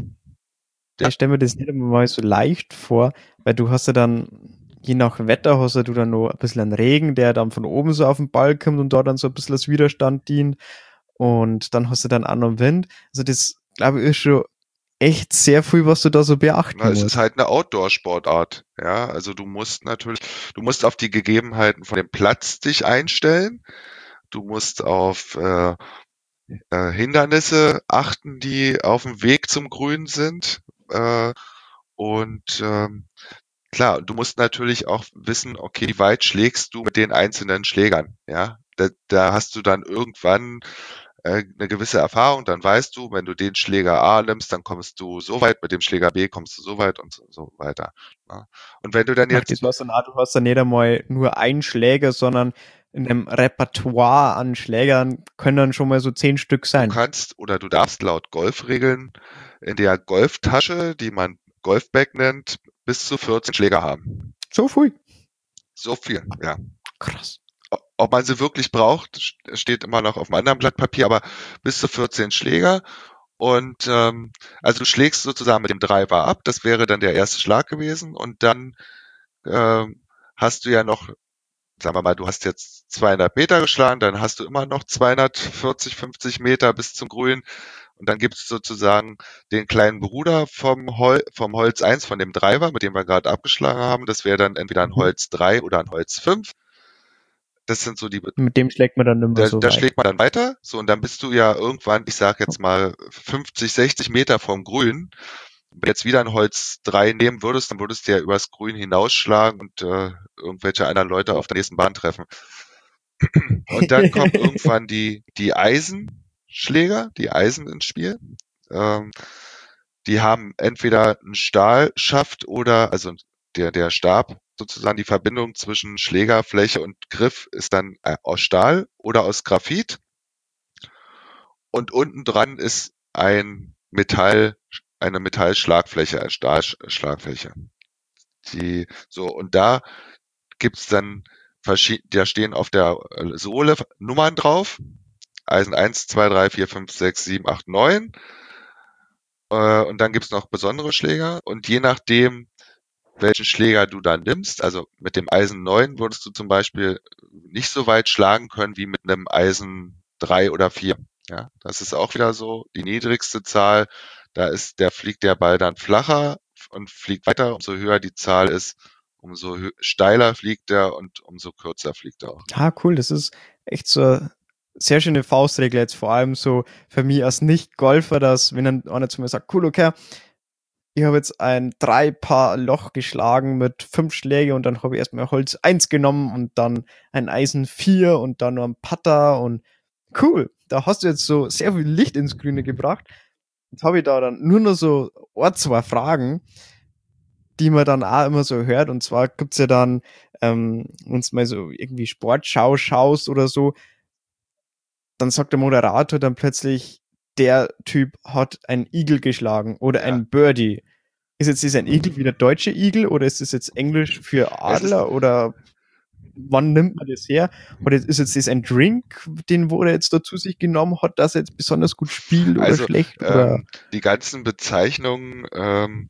ja, ich stell mir das nicht immer mal so leicht vor, weil du hast ja dann, je nach Wetter, hast ja du dann noch ein bisschen einen Regen, der dann von oben so auf den Ball kommt und da dann so ein bisschen als Widerstand dient. Und dann hast du dann auch noch Wind. Also das, glaube ich, ist schon echt sehr viel, was du da so na, beachten es ist musst. halt eine Outdoor-Sportart. Ja, also du musst natürlich, du musst auf die Gegebenheiten von dem Platz dich einstellen. Du musst auf äh, äh, Hindernisse achten, die auf dem Weg zum Grün sind. Äh, und ähm, klar, du musst natürlich auch wissen, okay, wie weit schlägst du mit den einzelnen Schlägern, ja? Da, da hast du dann irgendwann äh, eine gewisse Erfahrung, dann weißt du, wenn du den Schläger A nimmst, dann kommst du so weit, mit dem Schläger B kommst du so weit und so, so weiter. Ja? Und wenn du dann Ach, jetzt, das war so, na, du hast ja nicht einmal nur einen Schläger, sondern in einem Repertoire an Schlägern können dann schon mal so zehn Stück du sein. kannst oder du darfst laut Golfregeln in der Golftasche, die man Golfbag nennt, bis zu vierzehn Schläger haben. So viel. So viel, ja. Krass. Ob man sie wirklich braucht, steht immer noch auf einem anderen Blatt Papier, aber bis zu vierzehn Schläger. Und ähm, also du schlägst sozusagen mit dem Driver ab, das wäre dann der erste Schlag gewesen. Und dann ähm, hast du ja noch, sagen wir mal, du hast jetzt zweihundert Meter geschlagen, dann hast du immer noch zweihundertvierzig, fünfzig Meter bis zum Grün. Und dann gibt es sozusagen den kleinen Bruder vom, Hol vom Holz eins, von dem Driver, mit dem wir gerade abgeschlagen haben. Das wäre dann entweder ein Mhm. Holz drei oder ein Holz fünf. Das sind so die, Mit dem schlägt man dann immer da, so da weit. schlägt man dann weiter. So, und dann bist du ja irgendwann, ich sag jetzt mal, fünfzig, sechzig Meter vom Grün. Wenn du jetzt wieder ein Holz drei nehmen würdest, dann würdest du ja übers Grün hinausschlagen und äh, irgendwelche anderen Leute auf der nächsten Bahn treffen. Und dann kommen irgendwann die, die Eisenschläger, die Eisen ins Spiel. Ähm, die haben entweder einen Stahlschaft oder, also der, der Stab, sozusagen die Verbindung zwischen Schlägerfläche und Griff ist dann äh, aus Stahl oder aus Graphit. Und unten dran ist ein Metall, eine Metallschlagfläche, eine Stahlschlagfläche. Die, so, und da gibt's dann verschiedene, da stehen auf der Sohle Nummern drauf. Eisen eins, zwei, drei, vier, fünf, sechs, sieben, acht, neun. Äh, und dann gibt's noch besondere Schläger. Und je nachdem, welchen Schläger du dann nimmst, also mit dem Eisen neun würdest du zum Beispiel nicht so weit schlagen können wie mit einem Eisen drei oder vier. Ja, das ist auch wieder so die niedrigste Zahl. Da ist, der fliegt der Ball dann flacher und fliegt weiter. Umso höher die Zahl ist, umso steiler fliegt er und umso kürzer fliegt er auch. Ah, cool. Das ist echt so eine sehr schöne Faustregel jetzt, vor allem so für mich als Nicht-Golfer, dass wenn dann einer zu mir sagt, cool, okay, ich habe jetzt ein drei Paar Loch geschlagen mit fünf Schläge und dann habe ich erstmal Holz eins genommen und dann ein Eisen vier und dann noch ein Putter und cool, da hast du jetzt so sehr viel Licht ins Grüne gebracht. Jetzt habe ich da dann nur noch so ein, zwei Fragen, die man dann auch immer so hört. Und zwar gibt's ja dann, ähm, uns mal so irgendwie Sportschau schaust oder so, dann sagt der Moderator dann plötzlich, der Typ hat einen Igel geschlagen oder Ja. ein Birdie. Ist jetzt ist ein Igel wie der deutsche Igel oder ist das jetzt Englisch für Adler oder wann nimmt man das her? Oder ist jetzt das ein Drink, den wo er jetzt da zu sich genommen hat, dass er jetzt besonders gut spielt oder Also schlecht? Oder? ähm, die ganzen Bezeichnungen ähm,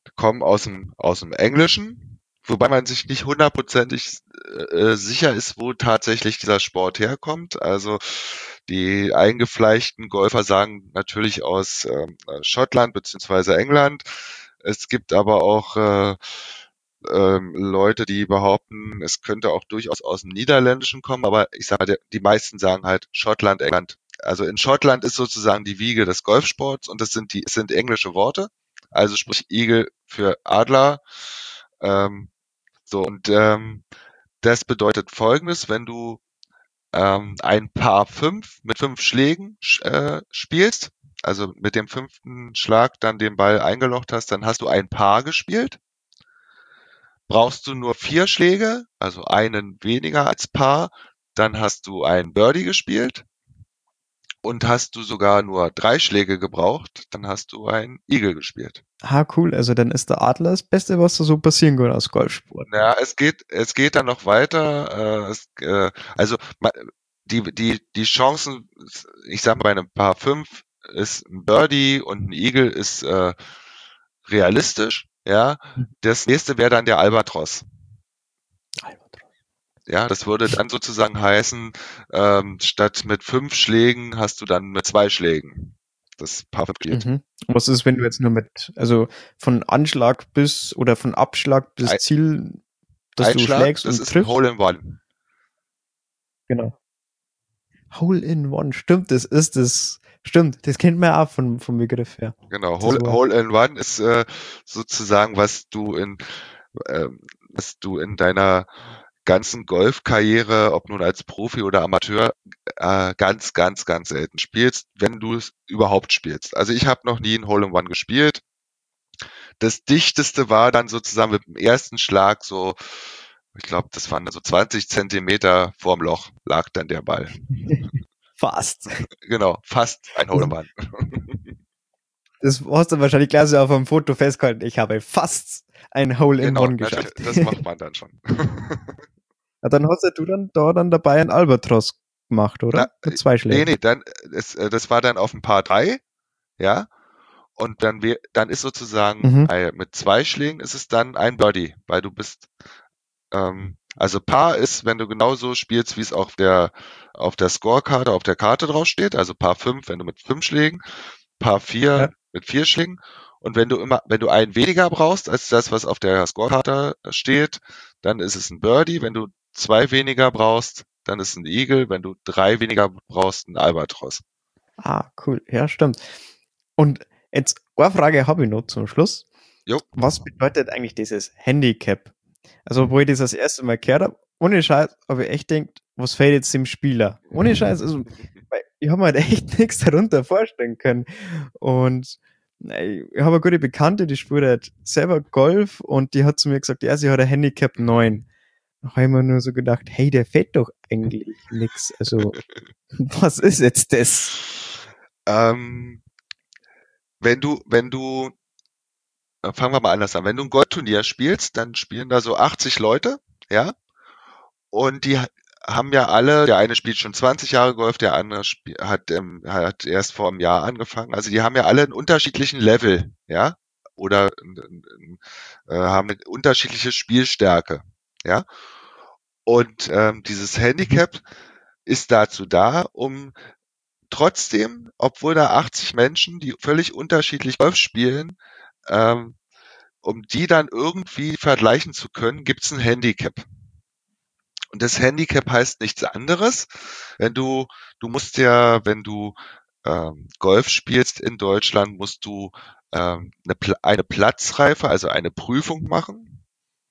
kommen aus dem, aus dem Englischen, wobei man sich nicht hundertprozentig äh, sicher ist, wo tatsächlich dieser Sport herkommt. Also die eingefleischten Golfer sagen natürlich aus ähm, Schottland beziehungsweise England. Es gibt aber auch äh, ähm, Leute, die behaupten, es könnte auch durchaus aus dem Niederländischen kommen, aber ich sage mal, die meisten sagen halt Schottland, England. Also in Schottland ist sozusagen die Wiege des Golfsports und das sind die, es sind englische Worte, also sprich Igel für Adler. Ähm, so und ähm, das bedeutet Folgendes: Wenn du ähm, ein Paar fünf mit fünf Schlägen äh, spielst, also mit dem fünften Schlag dann den Ball eingelocht hast, dann hast du ein Paar gespielt. Brauchst du nur vier Schläge, also einen weniger als Paar, dann hast du ein Birdie gespielt. Und hast du sogar nur drei Schläge gebraucht, dann hast du ein Eagle gespielt. Ah, cool. Also dann ist der Adler das Beste, was da so passieren kann aus Golfsport. Ja, es geht, es geht dann noch weiter. Äh, es, äh, also die, die, die Chancen, ich sag mal, bei einem Paar fünf ist ein Birdie und ein Eagle ist äh, realistisch. Ja, das nächste wäre dann der Albatros. Albatros. Ja, das würde dann sozusagen heißen, ähm, statt mit fünf Schlägen hast du dann mit zwei Schlägen das Paar gespielt. Mhm. Und was ist, wenn du jetzt nur mit, also von Anschlag bis oder von Abschlag bis Ein, Ziel, dass Einschlag, du schlägst das und ist triffst? ein Hole in One. Genau. Hole in One, stimmt, das ist das, stimmt, das kennt man ja auch vom, vom Begriff her. Genau, Hole, Hole in One ist äh, sozusagen, was du in, äh, was du in deiner ganzen Golfkarriere, ob nun als Profi oder Amateur, äh, ganz, ganz, ganz selten spielst, wenn du es überhaupt spielst. Also ich habe noch nie ein Hole in One gespielt. Das dichteste war dann sozusagen mit dem ersten Schlag so, ich glaube, das waren so zwanzig Zentimeter vorm Loch lag dann der Ball. Fast. Genau, fast ein Hole in One. Das hast du wahrscheinlich gleich so auf einem Foto festgehalten. Ich habe fast ein Hole in Genau, One geschafft. Das macht man dann schon. Ja, dann hast du dann da dann dabei einen Albatros gemacht, oder? Na, Mit zwei Schlägen. Nee, nee, dann, das, das war dann auf ein Paar drei, ja. Und dann, wir, dann ist sozusagen Mhm. bei, mit zwei Schlägen ist es dann ein Birdie, weil du bist, ähm, also Paar ist, wenn du genauso spielst, wie es auf der, auf der Scorekarte, auf der Karte drauf steht, also Paar fünf, wenn du mit fünf Schlägen, Paar vier Ja. mit vier Schlägen. Und wenn du immer, wenn du einen weniger brauchst als das, was auf der Scorekarte steht, dann ist es ein Birdie. Wenn du zwei weniger brauchst, dann ist es ein Eagle. Wenn du drei weniger brauchst, ein Albatros. Ah, cool. Ja, stimmt. Und jetzt eine Frage habe ich noch zum Schluss. Jo. Was bedeutet eigentlich dieses Handicap? Also, wo ich das das erste Mal gehört habe, ohne Scheiß, habe ich echt gedacht, was fällt jetzt dem Spieler? Ohne Scheiß, also, ich habe mir halt echt nichts darunter vorstellen können. Und ich habe eine gute Bekannte, die spielt halt selber Golf und die hat zu mir gesagt, ja, sie hat ein Handicap neun. Da habe ich mir nur so gedacht, hey, der fällt doch eigentlich nix. Also, was ist jetzt das? Ähm, wenn du, wenn du, fangen wir mal anders an. Wenn du ein Golfturnier spielst, dann spielen da so achtzig Leute, ja, und die haben ja alle, der eine spielt schon zwanzig Jahre Golf, der andere spiel, hat, ähm, hat erst vor einem Jahr angefangen. Also die haben ja alle einen unterschiedlichen Level, ja, oder äh, haben eine unterschiedliche Spielstärke, ja. Und ähm, dieses Handicap ist dazu da, um trotzdem, obwohl da achtzig Menschen, die völlig unterschiedlich Golf spielen, ähm, um die dann irgendwie vergleichen zu können, gibt es ein Handicap. Und das Handicap heißt nichts anderes. Wenn du, du musst ja, wenn du ähm, Golf spielst in Deutschland, musst du ähm, eine, eine Platzreife, also eine Prüfung machen.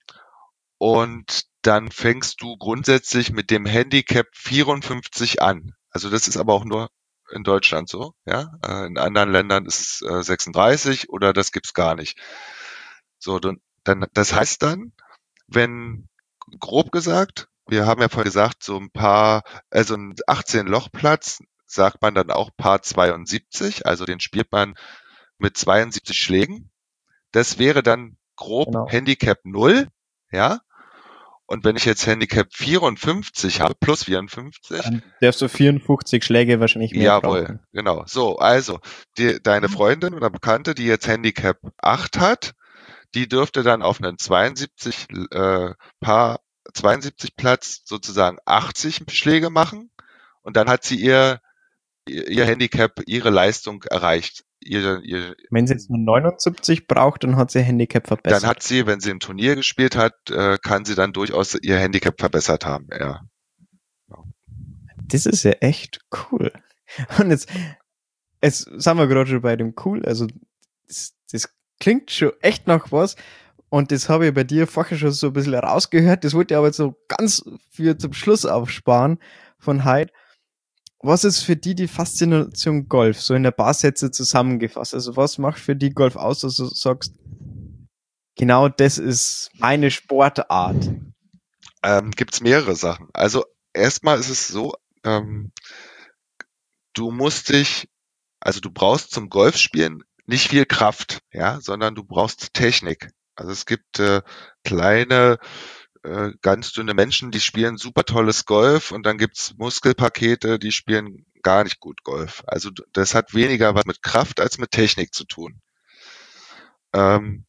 Und dann fängst du grundsätzlich mit dem Handicap vierundfünfzig an. Also das ist aber auch nur in Deutschland so, ja. In anderen Ländern ist es äh, sechsunddreißig oder das gibt's gar nicht. So, dann, dann, das heißt dann, wenn, grob gesagt, wir haben ja vorhin gesagt, so ein paar, also ein achtzehn-Loch-Platz sagt man dann auch Paar zweiundsiebzig, also den spielt man mit zweiundsiebzig Schlägen. Das wäre dann grob Genau. Handicap null, ja. Und wenn ich jetzt Handicap vierundfünfzig habe, plus vierundfünfzig. Dann darfst du vierundfünfzig Schläge wahrscheinlich mehr jawohl, brauchen. Genau. So, also, die, deine Freundin oder Bekannte, die jetzt Handicap acht hat, die dürfte dann auf einen zweiundsiebzig äh, Paar zweiundsiebzig Platz sozusagen achtzig Schläge machen und dann hat sie ihr ihr Handicap, ihre Leistung erreicht. Ihr, ihr, Wenn sie jetzt nur neunundsiebzig braucht, dann hat sie ihr Handicap verbessert. dann hat sie, wenn sie im Turnier gespielt hat, äh, kann sie dann durchaus ihr Handicap verbessert haben. Ja. Das ist ja echt cool. Und jetzt, jetzt sind wir gerade schon bei dem cool, also das, das klingt schon echt nach was und das habe ich bei dir vorher schon so ein bisschen rausgehört, das wollte ich aber jetzt so ganz für zum Schluss aufsparen von heute. Was ist für die die Faszination Golf, so in ein paar Sätze zusammengefasst? Also was macht für die Golf aus, dass du sagst, genau das ist meine Sportart? Ähm, gibt's mehrere Sachen. Also erstmal ist es so, ähm, du musst dich, also du brauchst zum Golfspielen nicht viel Kraft, ja, sondern du brauchst Technik. Also es gibt äh, kleine, äh, ganz dünne Menschen, die spielen super tolles Golf und dann gibt's Muskelpakete, die spielen gar nicht gut Golf. Also das hat weniger was mit Kraft als mit Technik zu tun. Ähm,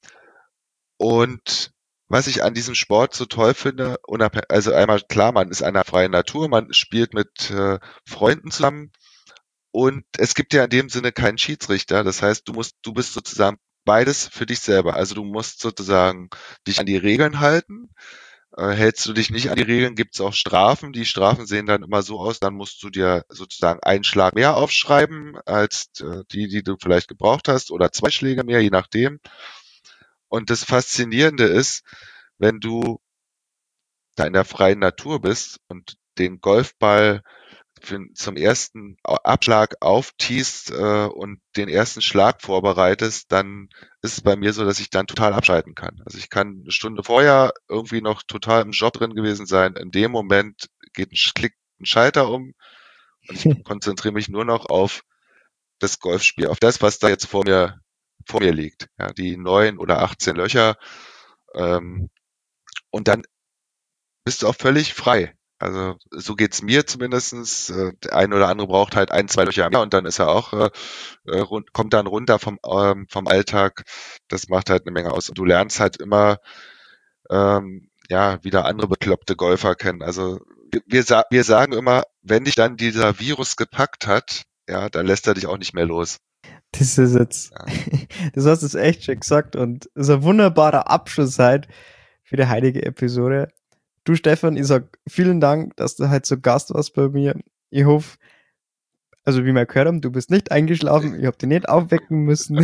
und was ich an diesem Sport so toll finde, unabhängig, also einmal klar, man ist in einer freien Natur, man spielt mit äh, Freunden zusammen und es gibt ja in dem Sinne keinen Schiedsrichter. Das heißt, du musst, du bist sozusagen beides für dich selber. Also du musst sozusagen dich an die Regeln halten. Äh, hältst du dich nicht an die Regeln, gibt es auch Strafen. Die Strafen sehen dann immer so aus, dann musst du dir sozusagen einen Schlag mehr aufschreiben als äh, die, die du vielleicht gebraucht hast oder zwei Schläge mehr, je nachdem. Und das Faszinierende ist, wenn du da in der freien Natur bist und den Golfball für, zum ersten Abschlag auftiest äh, und den ersten Schlag vorbereitest, dann ist es bei mir so, dass ich dann total abschalten kann. Also ich kann eine Stunde vorher irgendwie noch total im Job drin gewesen sein. In dem Moment geht ein, klickt ein Schalter um und ich konzentriere mich nur noch auf das Golfspiel, auf das, was da jetzt vor mir vor mir liegt. Ja, die neun oder achtzehn Löcher. Ähm, und dann bist du auch völlig frei. Also so geht's mir zumindestens. Äh, Der eine oder andere braucht halt ein, zwei Löcher mehr und dann ist er auch äh, äh, rund, kommt dann runter vom ähm, vom Alltag. Das macht halt eine Menge aus. Und du lernst halt immer ähm, ja wieder andere bekloppte Golfer kennen. Also wir, wir, sa- wir sagen immer, wenn dich dann dieser Virus gepackt hat, ja, dann lässt er dich auch nicht mehr los. Das ist jetzt, Ja. das hast du jetzt echt schon gesagt und das ist ein wunderbarer Abschluss halt für die heutige Episode. Du Stefan, ich sag vielen Dank, dass du heute so Gast warst bei mir. Ich hoffe, also wie wir gehört haben, du bist nicht eingeschlafen, ich habe dich nicht aufwecken müssen.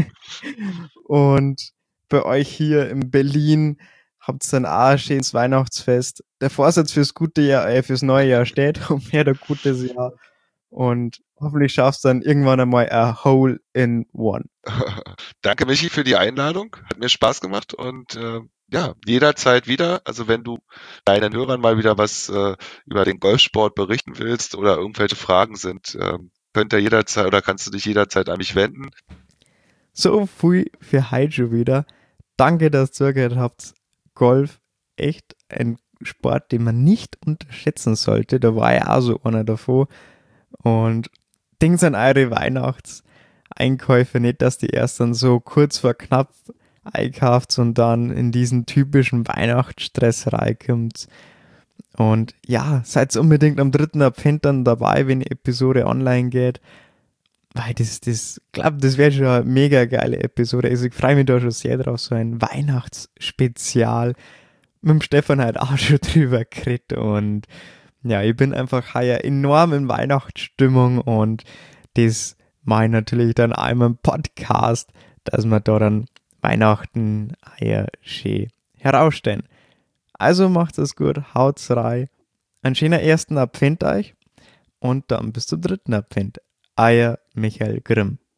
Und bei euch hier in Berlin habt ihr dann auch ein schönes Weihnachtsfest. Der Vorsatz fürs gute Jahr, äh, fürs neue Jahr steht, um mehr ein gutes Jahr. Und hoffentlich schaffst du dann irgendwann einmal ein Hole in One. Danke, Michi, für die Einladung. Hat mir Spaß gemacht und äh, ja, jederzeit wieder. Also wenn du deinen Hörern mal wieder was äh, über den Golfsport berichten willst oder irgendwelche Fragen sind, äh, könnt ihr jederzeit oder kannst du dich jederzeit an mich wenden. So viel für heute schon wieder. Danke, dass ihr zugehört habt. Golf, echt ein Sport, den man nicht unterschätzen sollte. Da war ja auch so einer davon. Und denkt an eure Weihnachtseinkäufe, nicht, dass die erst dann so kurz vor knapp einkauft und dann in diesen typischen Weihnachtsstress reinkommt. Und ja, seid unbedingt am dritten Advent dann dabei, wenn die Episode online geht. Weil das, das, glaube, das wäre schon eine mega geile Episode. Also ich freue mich da schon sehr drauf, so ein Weihnachtsspezial. Mit dem Stefan halt auch schon drüber geredet und ja, ich bin einfach heuer enorm in Weihnachtsstimmung und das mache ich natürlich dann einmal im Podcast, dass wir da dann Weihnachten heuer schön herausstellen. Also macht es gut, haut's rein. Einen schönen ersten Advent euch und dann bis zum dritten Advent. Euer Michael Grimm.